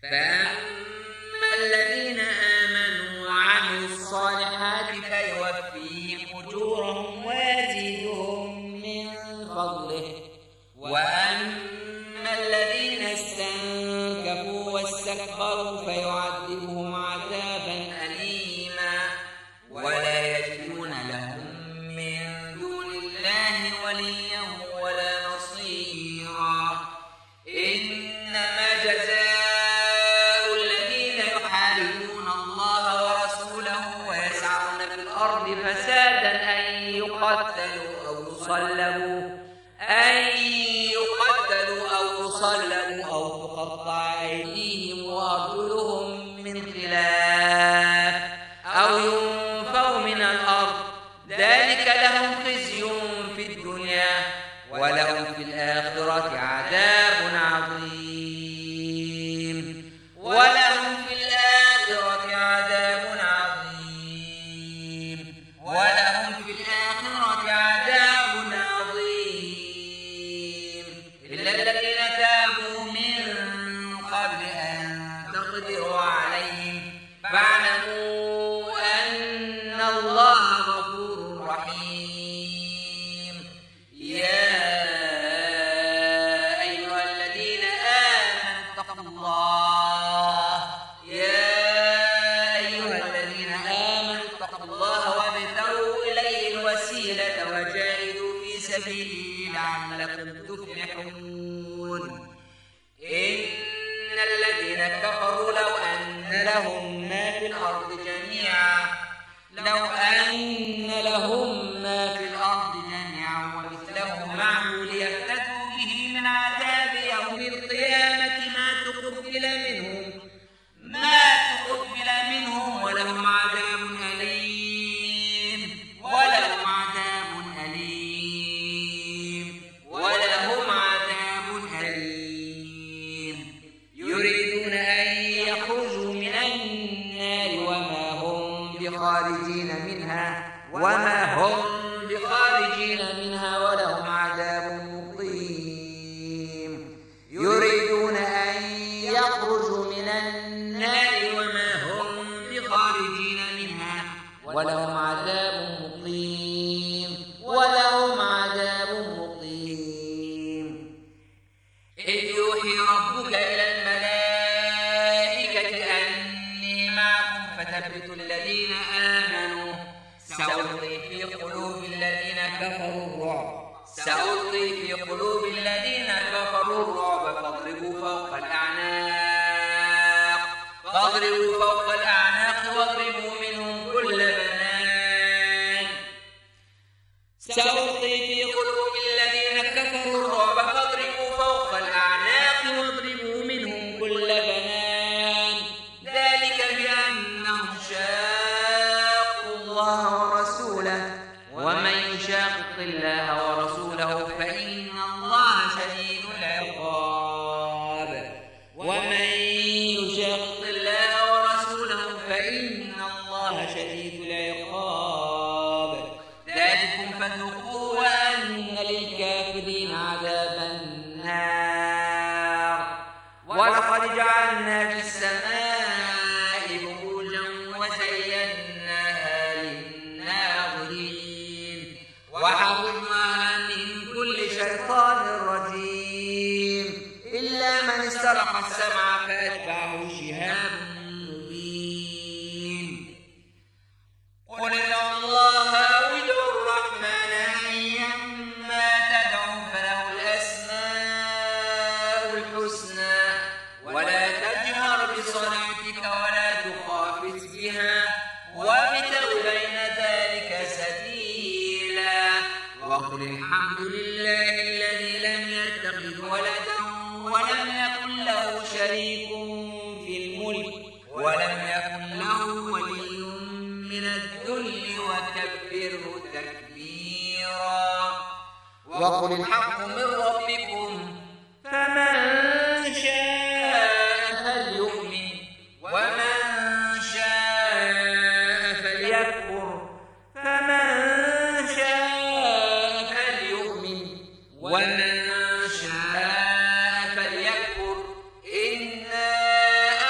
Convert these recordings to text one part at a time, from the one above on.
فأما الذين آمنوا وعملوا الصالحات فيوفيهم أجورهم ويزيدهم من فضله. وأما الذين استنكفوا واستكبروا فيعذبهم عذابا أليما ولا يجدون لهم من دون الله وليا ولا نصيرا. إنما جزاء الذين يحاربون الله ورسوله ويسعون في الأرض فسادا أن يقتلوا أو يصلبوا أو تقطع أيديهم وأرجلهم من خلاف أو ينفوا من الأرض. ذلك لهم خزي في الدنيا ولهم في الآخرة عذاب عظيم. إلا الذين تابوا من قبل أن تقدروا عليهم فاعلموا أن الله غفور رحيم. يا أيها الذين آمنوا اتقوا الله وابتغوا إليه الوسيلة وجاهدوا في سبيله لعلكم تفلحون. إن الذين كفروا لو أن لهم ما في الأرض جميعا ومثله معه ليفتدوا به من عذاب يوم القيامة ما تقبل منهم ولهم عذاب أليم. يريدون أن يخرجوا من النار وما هم بخارجين منها ولهم عذاب مقيم. يريدون أن يخرجوا من النار وما هم بخارجين منها ولهم عذاب مقيم. إذ يوحي ربك إلى الملائكة أني معكم فثبتوا الذين آمنوا سألقي في قلوب الذين كفروا الرعب فاضربوا فوق الأعناق واضربوا منهم كل بنان. سألقي في قلوب الذين كفروا الرعب فاضربوا فوق الأعناق واضربوا منهم كل بنان. ذلك بأنهم شاقوا الله ورسوله ومن يشاقق الله ورسوله فإن الله شديد العقاب. ذلكم فذوقوا وأن للكافرين عذاب النار. ولقد جعلنا في السماء بروجا وزيناها للناظرين وحفظناها من كل شيطان رجيم إلا من استرق السمع فأتبعه شهاب مبين. قل ادعوا الله أو ادعوا الرحمن أيما تدعوا فله الأسماء الحسنى ولا تجهر بصلاتك ولا تخافت بها وابتغ بين ذلك سبيلا. وقل الحمد لله الذي لم يتخذ ولدا ولم يكن له شريك في الملك ولم يكن له ولي من الذل وكبره تكبيرا. وقل الحق من ربكم فمن شاء فليؤمن ومن شاء فليكفر. إنا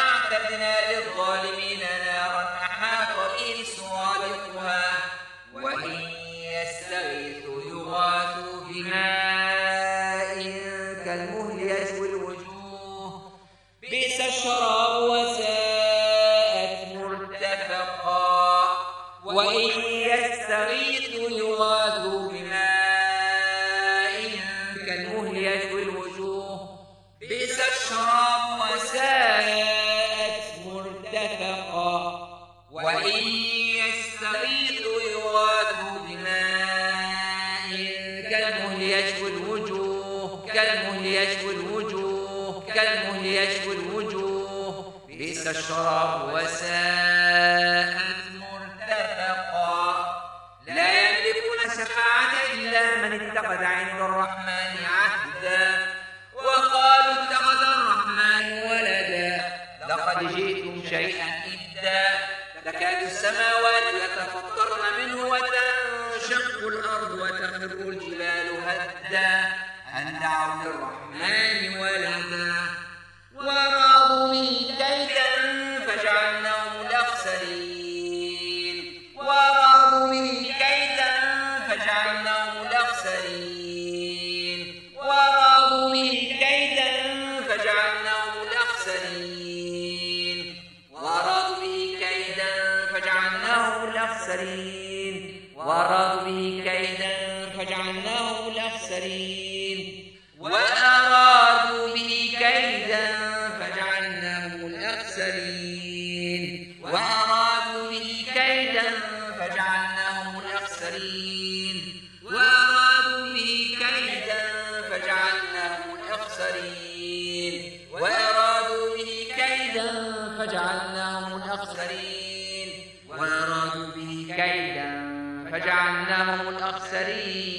ليشوي الوجوه بئس الشراب وساءت مرتفقا لا يملكون الشفاعة إلا من اتخذ عند الرحمن عهدا وقالوا اتخذ الرحمن ولدا لقد جئتم شيئا إدا تكاد السماوات يتفطرن منه وتنشق الأرض وتخر الجبال هدا أن دعوا للرحمن ولدا ورضوا به كيدا فجعلناهم الأخسرين ورضوا به كيدا فجعلناهم الأخسرين ورضوا به كيدا فجعلناهم الأخسرين ورضوا به كيدا فجعلناهم الأخسرين ورضوا به كيدا فجعلناهم الأخسرين وأرادوا به كيدا فجعلناهم الأخسرين وأرادوا به كيدا فجعلناهم الأخسرين وأرادوا به كيدا فجعلناهم الأخسرين وأرادوا به كيدا فجعلناهم الأخسرين وأرادوا به كيدا فجعلناهم الأخسرين